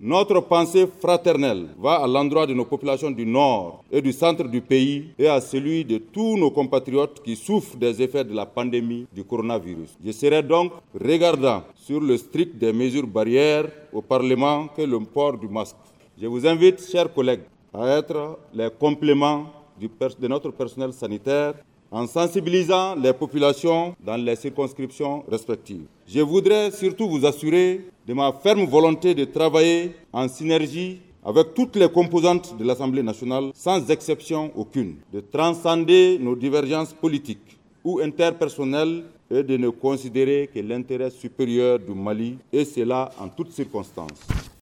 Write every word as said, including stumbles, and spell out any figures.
Notre pensée fraternelle va à l'endroit de nos populations du nord et du centre du pays et à celui de tous nos compatriotes qui souffrent des effets de la pandémie du coronavirus. Je serai donc regardant sur le strict des mesures barrières au Parlement que le port du masque. Je vous invite, chers collègues, à être les compléments du pers- de notre personnel sanitaire en sensibilisant les populations dans les circonscriptions respectives. Je voudrais surtout vous assurer de ma ferme volonté de travailler en synergie avec toutes les composantes de l'Assemblée nationale, sans exception aucune, de transcender nos divergences politiques ou interpersonnelles et de ne considérer que l'intérêt supérieur du Mali, et cela en toutes circonstances.